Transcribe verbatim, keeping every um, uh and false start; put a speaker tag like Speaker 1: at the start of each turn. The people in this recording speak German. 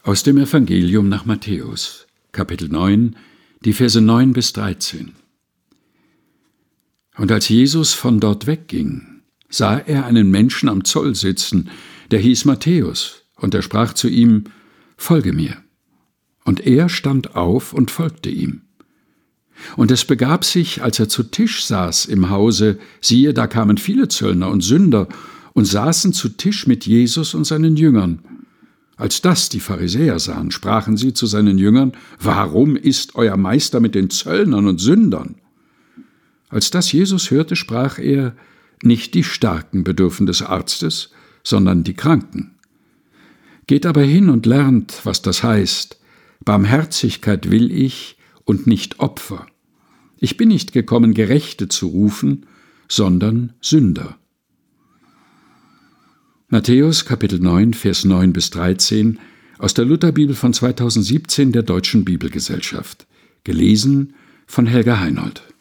Speaker 1: Aus dem Evangelium nach Matthäus, Kapitel neun, die Verse neun bis dreizehn. Und als Jesus von dort wegging, sah er einen Menschen am Zoll sitzen, der hieß Matthäus, und er sprach zu ihm: Folge mir. Und er stand auf und folgte ihm. Und es begab sich, als er zu Tisch saß im Hause, siehe, da kamen viele Zöllner und Sünder und saßen zu Tisch mit Jesus und seinen Jüngern. Als das die Pharisäer sahen, sprachen sie zu seinen Jüngern: Warum isst euer Meister mit den Zöllnern und Sündern? Als das Jesus hörte, sprach er: Nicht die Starken bedürfen des Arztes, sondern die Kranken. Geht aber hin und lernt, was das heißt: Barmherzigkeit will ich und nicht Opfer. Ich bin nicht gekommen, Gerechte zu rufen, sondern Sünder. Matthäus Kapitel neun, Vers neun bis dreizehn aus der Lutherbibel von zweitausendsiebzehn der Deutschen Bibelgesellschaft. Gelesen von Helga Heinold.